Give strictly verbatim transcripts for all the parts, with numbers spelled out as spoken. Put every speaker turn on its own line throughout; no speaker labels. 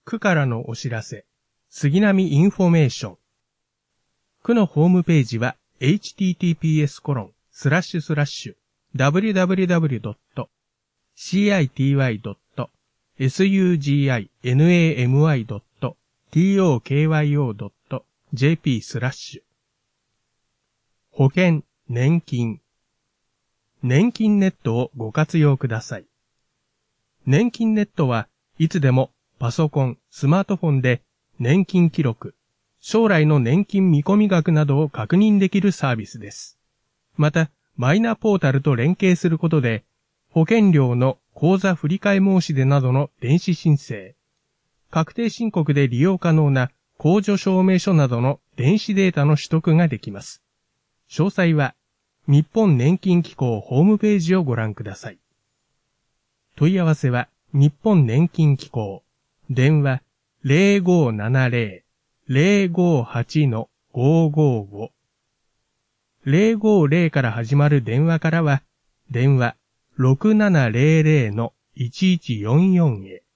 区からのお知らせ、杉並インフォメーション。区のホームページは エイチティーティーピーエスコロンスラッシュスラッシュダブリューダブリューダブリュードットシーアイティーワイドットエスユージーアイエヌエーエムワイドットティーオーケーワイオードットジェーピースラッシュ。保険、年金。年金ネットをご活用ください。年金ネットはいつでもパソコン、スマートフォンで年金記録、将来の年金見込み額などを確認できるサービスです。また、マイナポータルと連携することで、保険料の口座振替申し出などの電子申請、確定申告で利用可能な控除証明書などの電子データの取得ができます。詳細は、日本年金機構ホームページをご覧ください。問い合わせは、日本年金機構、電話 ゼロごーななゼロ ゼロごーはち ごーごーご。ゼロごーゼロから始まる電話からは、電話 ろくななゼロゼロ いちいちよんよん へ。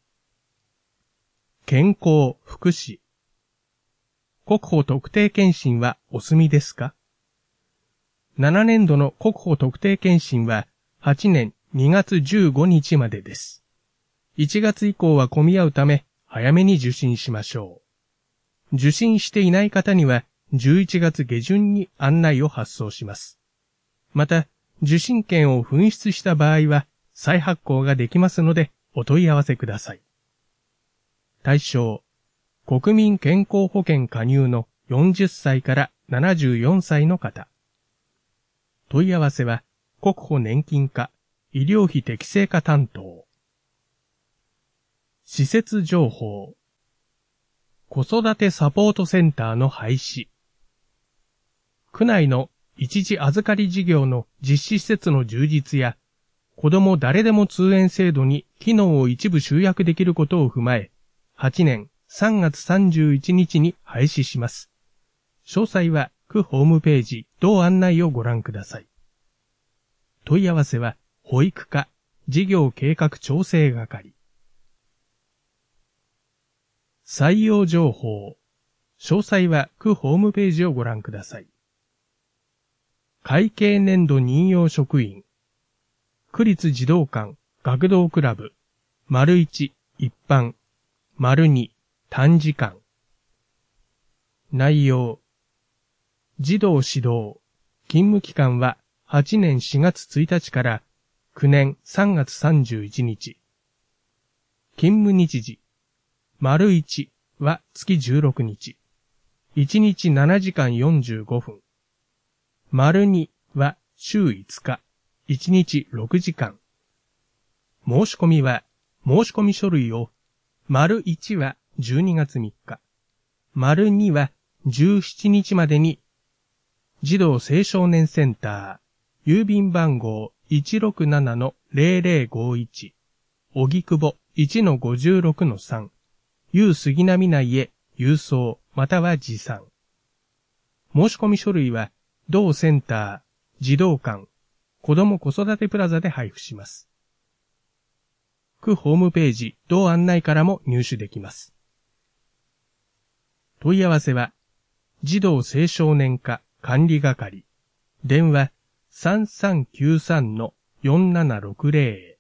健康、福祉。国保特定健診はお済みですか？ななねんどの国保特定健診ははちねんにがつじゅうごにちまでです。いちがつ以降は混み合うため早めに受診しましょう。受診していない方にはじゅういちがつげじゅんに案内を発送します。また、受診券を紛失した場合は再発行ができますのでお問い合わせください。対象、国民健康保険加入のよんじゅっさいからななじゅうよんさいの方。問い合わせは国保年金課医療費適正化担当。施設情報。子育てサポートセンターの廃止。区内の一時預かり事業の実施施設の充実や、子ども誰でも通園制度に機能を一部集約できることを踏まえ、はちねんさんがつさんじゅういちにちに廃止します。詳細は区ホームページ同案内をご覧ください。問い合わせは保育課事業計画調整係。採用情報。詳細は区ホームページをご覧ください。会計年度任用職員。区立児童館学童クラブ。丸いち一般。丸に短時間。内容。児童指導。勤務期間ははちねんしがつついたちからくねんさんがつさんじゅういちにち。勤務日時。丸いちは月じゅうろくにち。いちにちななじかんよんじゅうごふん。丸には週いつか。いちにちろくじかん。申し込みは、申し込み書類を、丸いちはじゅうにがつみっか。丸にはじゅうしちにちまでに、児童青少年センター、郵便番号 いちろくななのゼロゼロごいち、荻窪 いちのごじゅうろくのさん、旧杉並内へ郵送または持参。申し込み書類は、同センター、児童館、子ども子育てプラザで配布します。区ホームページ同案内からも入手できます。問い合わせは、児童青少年課管理係、電話 さんさんきゅうさんのよんななろくゼロ。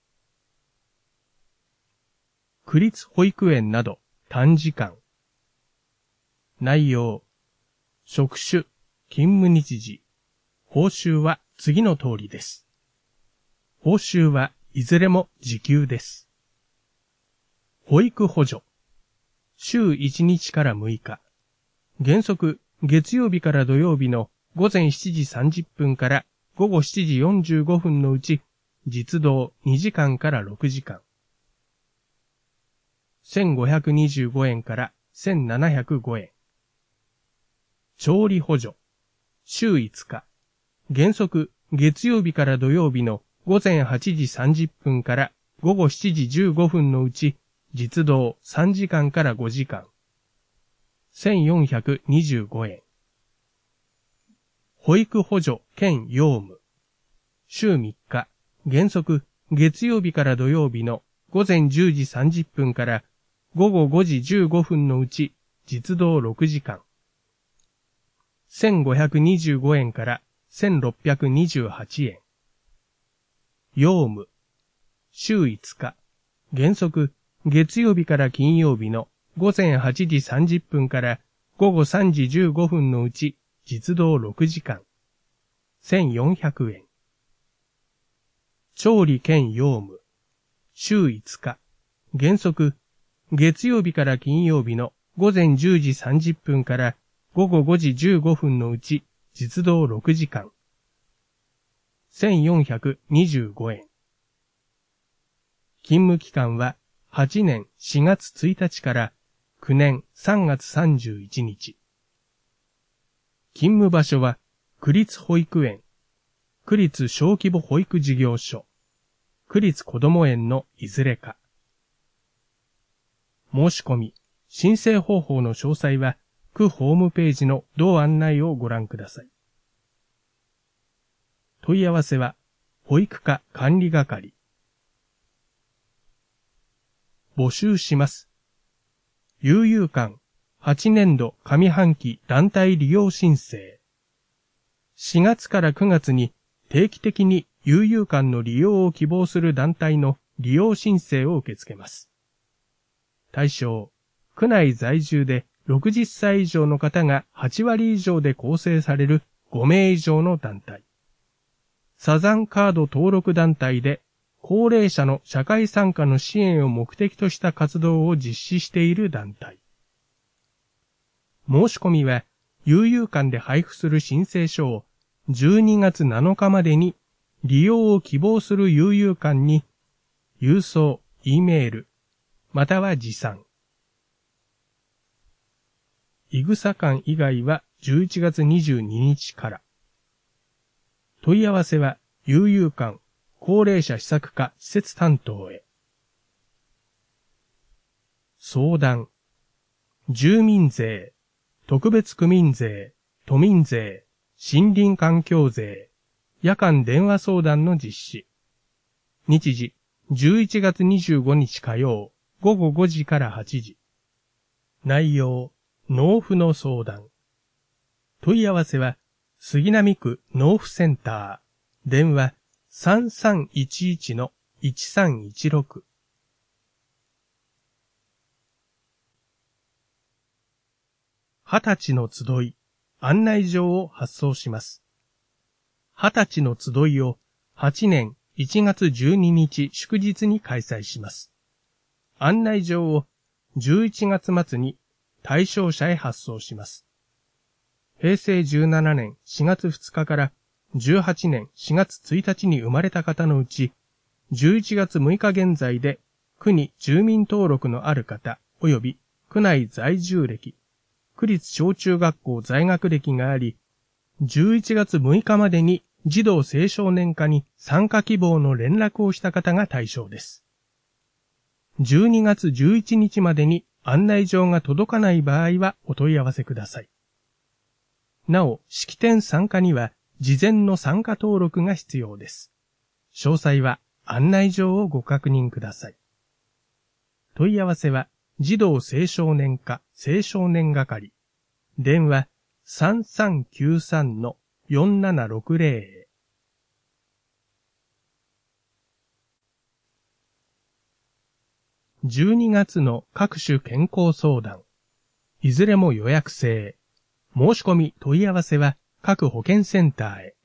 区立保育園など短時間。内容、職種、勤務日時、報酬は次の通りです。報酬はいずれも時給です。保育補助。週いちにちからむいか。原則、月曜日から土曜日のごぜんしちじさんじゅっぷんからごごしちじよんじゅうごふんのうち、実働にじかんからろくじかん。せんごひゃくにじゅうごえんからせんななひゃくごえん。調理補助。週いつか。原則、月曜日から土曜日のごぜんはちじさんじゅっぷんからごごしちじじゅうごふんのうち、実働さんじかんからごじかん。せんよんひゃくにじゅうごえん。保育補助兼用務。週みっか。原則、月曜日から土曜日のごぜんじゅうじさんじゅっぷんからごごごじじゅうごふんのうち実働ろくじかん。せんごひゃくにじゅうごえんからせんろっぴゃくにじゅうはちえん。用務。週いつか。原則、月曜日から金曜日のごぜんはちじさんじゅっぷんからごごさんじじゅうごふんのうち実働ろくじかん。せんよんひゃくえん。調理兼用務。週いつか。原則、月曜日から金曜日のごぜんじゅうじさんじゅっぷんからごごごじじゅうごふんのうち実働ろくじかん。せんよんひゃくにじゅうごえん。勤務期間ははちねんしがつついたちからきゅうねんさんがつさんじゅういちにち。勤務場所は区立保育園、区立小規模保育事業所、区立こども園のいずれか。申し込み、申請方法の詳細は区ホームページの同案内をご覧ください。問い合わせは保育課管理係。募集します。悠々館はちねんど上半期団体利用申請。しがつからくがつに定期的に悠々館の利用を希望する団体の利用申請を受け付けます。対象、区内在住でろくじゅっさい以上の方がはちわり以上で構成されるごめい以上の団体。サザンカード登録団体で高齢者の社会参加の支援を目的とした活動を実施している団体。申し込みは、悠々館で配布する申請書をじゅうにがつなのかまでに利用を希望する悠々館に郵送、Eメール、または持参。いぐさ館以外はじゅういちがつにじゅうににちから。問い合わせは悠々館高齢者施策課施設担当へ。相談。住民税、特別区民税、都民税、森林環境税、夜間電話相談の実施。日時、じゅういちがつにじゅうごにち火曜、ごごごじからはちじ。内容、納付の相談。問い合わせは、杉並区納付センター、電話 さんさんいちいちのいちさんいちろく。はたちの集い、案内状を発送します。はたちの集いをはちねんいちがつじゅうににち祝日に開催します。案内状をじゅういちがつまつに対象者へ発送します。へいせいじゅうななねんしがつふつかからじゅうはちねんしがつついたちに生まれた方のうち、じゅういちがつむいか現在で区に住民登録のある方及び区内在住歴、区立小中学校在学歴があり、じゅういちがつむいかまでに児童青少年課に参加希望の連絡をした方が対象です。じゅうにがつじゅういちにちまでに案内状が届かない場合はお問い合わせください。なお、式典参加には事前の参加登録が必要です。詳細は案内状をご確認ください。問い合わせは児童青少年課青少年係、電話 さんさんきゅうさんのよんななろくぜろ へ。じゅうにがつの各種健康相談。いずれも予約制。申し込み問い合わせは各保健センターへ。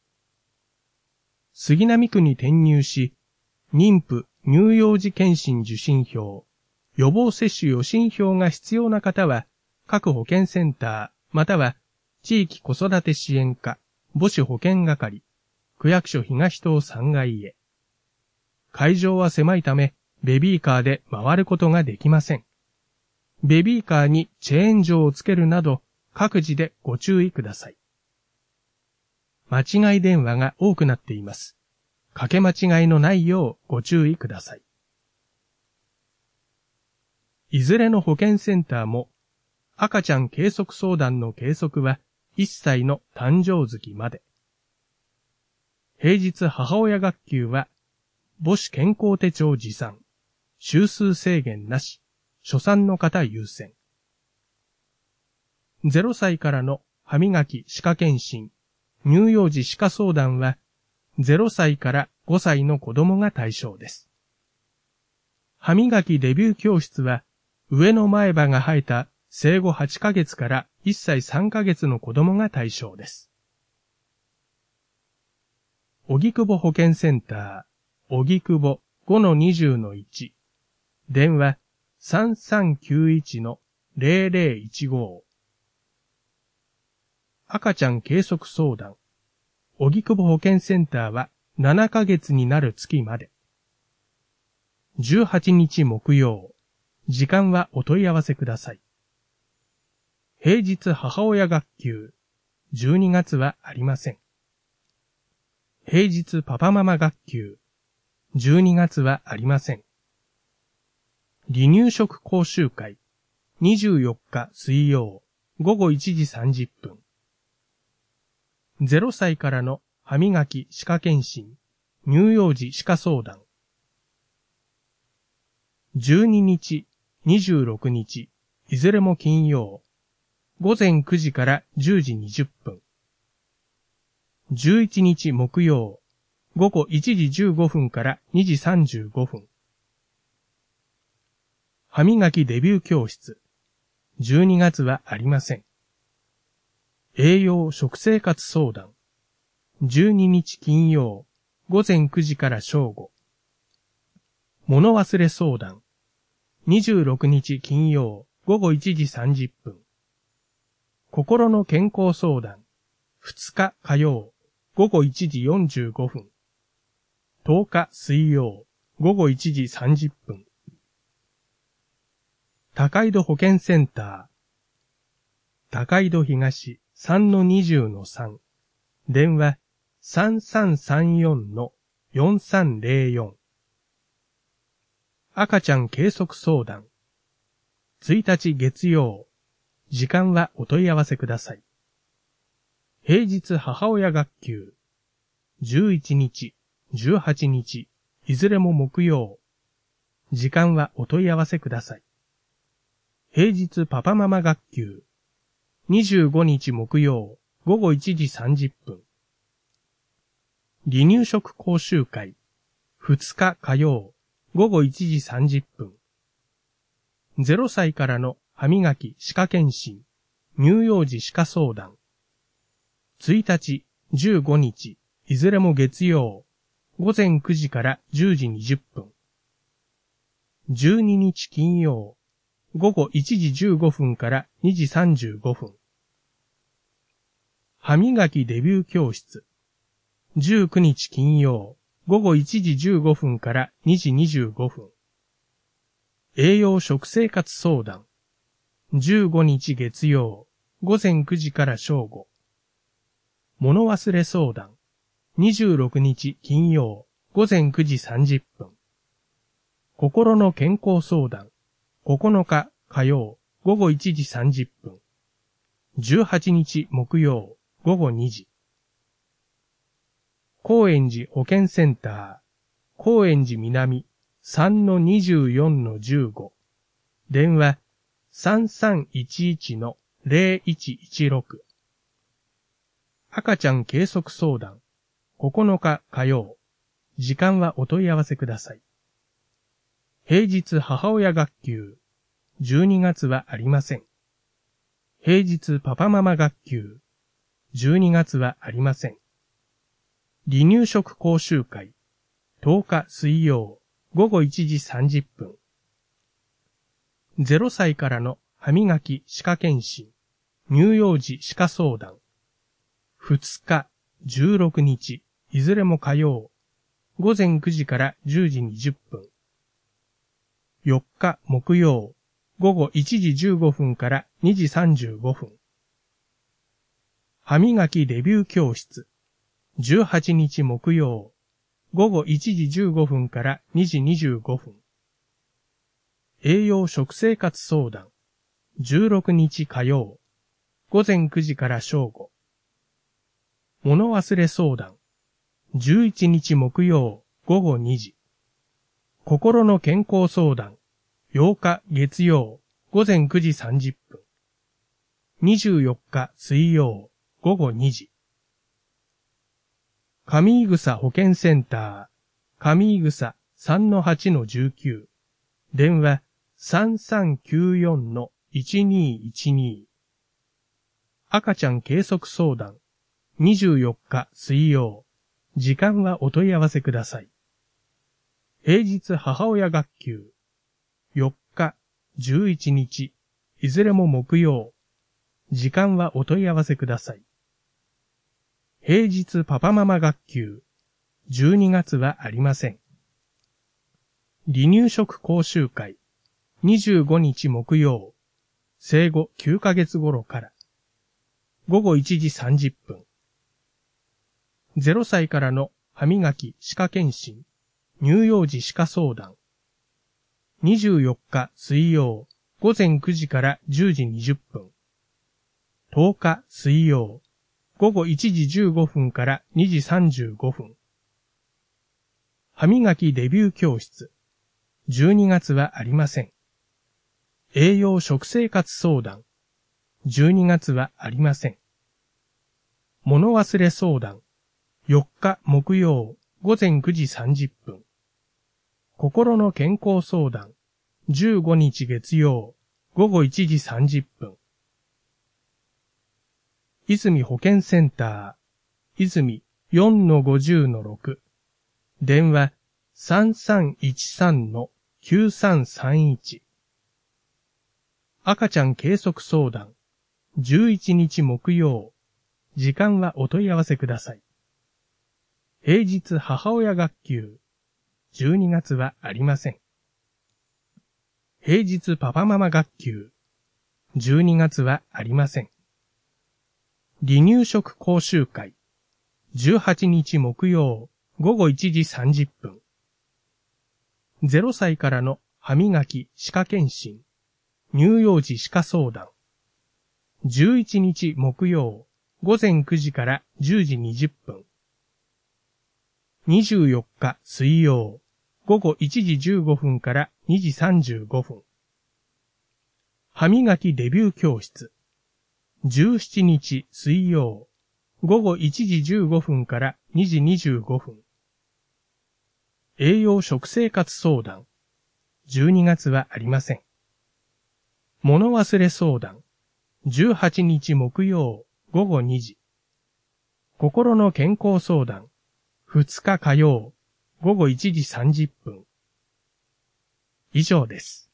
杉並区に転入し、妊婦乳幼児健診受診票、予防接種予診票が必要な方は、各保健センター、または地域子育て支援課、母子保健係、区役所東棟さんがいへ。会場は狭いため、ベビーカーで回ることができません。ベビーカーにチェーン錠をつけるなど、各自でご注意ください。間違い電話が多くなっています。かけ間違いのないようご注意ください。いずれの保健センターも、赤ちゃん計測相談の計測はいっさいの誕生月まで。平日母親学級は、母子健康手帳持参、週数制限なし、 初産の方優先。ゼロさいからの歯磨き歯科検診、乳幼児歯科相談は、ゼロさいからごさいの子供が対象です。歯磨きデビュー教室は、上の前歯が生えた生後はちかげつからいっさいさんかげつの子供が対象です。荻窪保健センター、荻窪 ごのにじゅうのいち、電話 さんさんきゅういちのゼロゼロいちご。赤ちゃん計測相談、荻窪保健センターはななかげつになる月まで。じゅうはちにち木曜、時間はお問い合わせください。平日母親学級、じゅうにがつはありません。平日パパママ学級、じゅうにがつはありません。離乳食講習会、にじゅうよっか水曜、ごごいちじさんじゅっぷん。ゼロさいからの歯磨き歯科検診、乳幼児歯科相談。じゅうににち、にじゅうろくにち、いずれも金曜、ごぜんくじからじゅうじにじゅっぷん。じゅういちにち木曜、ごごいちじじゅうごふんからにじさんじゅうごふん。歯磨きデビュー教室、じゅうにがつはありません。栄養食生活相談、じゅうににち金曜、ごぜんくじから正午。物忘れ相談、にじゅうろくにち金曜、ごごいちじさんじゅっぷん。心の健康相談、ふつか火曜、ごごいちじよんじゅうごふん。とおか水曜、ごごいちじさんじゅっぷん。高井戸保健センター、高井戸東 さんのにじゅうのさん、電話 さんさんさんよんのよんさんゼロよん。赤ちゃん計測相談、いちにち月曜、時間はお問い合わせください。平日母親学級、じゅういちにち、じゅうはちにち、いずれも木曜、時間はお問い合わせください。平日パパママ学級、にじゅうごにち木曜、ごごいちじさんじゅっぷん。離乳食講習会、ふつか火曜、ごごいちじさんじゅっぷん。ゼロさいからの歯磨き歯科検診、乳幼児歯科相談。いちにち、じゅうごにち、いずれも月曜、ごぜんくじからじゅうじにじゅっぷん。じゅうににち金曜、ごごいちじじゅうごふんからにじさんじゅうごふん。歯磨きデビュー教室。じゅうくにち金曜、ごごいちじじゅうごふんからにじにじゅうごふん。栄養食生活相談。じゅうごにち月曜、ごぜんくじから正午。物忘れ相談。にじゅうろくにち金曜、ごぜんくじさんじゅっぷん。心の健康相談。ここのか火曜、ごごいちじさんじゅっぷん。じゅうはちにち木曜、ごごにじ。高円寺保健センター、高円寺南 さんのにじゅうよんのじゅうご。電話 さんさんいちいちのゼロいちいちろく。赤ちゃん計測相談、ここのか火曜。時間はお問い合わせください。平日母親学級、じゅうにがつはありません。平日パパママ学級、じゅうにがつはありません。離乳食講習会、とおか水曜、ごごいちじさんじゅっぷん。ゼロさいからの歯磨き歯科検診、乳幼児歯科相談。ふつか、じゅうろくにち、いずれも火曜、ごぜんくじからじゅうじにじゅっぷん。よっか木曜、ごごいちじじゅうごふんからにじさんじゅうごふん。歯磨きデビュー教室。じゅうはちにち木曜、ごごいちじじゅうごふんからにじにじゅうごふん。栄養食生活相談。じゅうろくにち火曜、ごぜんくじから正午。物忘れ相談。じゅういちにち木曜、ごごにじ。心の健康相談。 ようか月曜午前くじさんじゅっぷん。にじゅうよっか水曜午後にじ。上井草保健センター、上井草 さんのはちのじゅうきゅう。電話 さんさんきゅうよんのいちにいちに。赤ちゃん計測相談、にじゅうよっか水曜。時間はお問い合わせください。平日母親学級、よっか、じゅういちにち、いずれも木曜。時間はお問い合わせください。平日パパママ学級、じゅうにがつはありません。離乳食講習会、にじゅうごにち木曜、生後きゅうかげつ頃から、ごごいちじさんじゅっぷん。ゼロさいからの歯磨き歯科検診、乳幼児歯科相談。にじゅうよっか水曜、午前くじからじゅうじにじゅっぷん。とおか水曜、午後いちじじゅうごふんからにじさんじゅうごふん。歯磨きデビュー教室。じゅうにがつはありません。栄養食生活相談。じゅうにがつはありません。物忘れ相談。よっか木曜、午前くじさんじゅっぷん。心の健康相談。じゅうごにち月曜、午後いちじさんじゅっぷん。泉保健センター、泉 よんのごじゅうのろく。電話 さんさんいちさんのきゅうさんさんいち。赤ちゃん計測相談、じゅういちにち木曜。時間はお問い合わせください。平日母親学級、じゅうにがつはありません。平日パパママ学級、じゅうにがつはありません。離乳食講習会、じゅうはちにち木曜、午後いちじさんじゅっぷん。ゼロさいからの歯磨き歯科検診、乳幼児歯科相談。じゅういちにち木曜、午前くじからじゅうじにじゅっぷん。にじゅうよっか水曜、午後いちじじゅうごふんからにじさんじゅうごふん。歯磨きデビュー教室。じゅうしちにち水曜、午後いちじじゅうごふんからにじにじゅうごふん。栄養食生活相談。じゅうにがつはありません。物忘れ相談。じゅうはちにち木曜、午後にじ。心の健康相談。ふつか火曜、午後いちじさんじゅっぷん。以上です。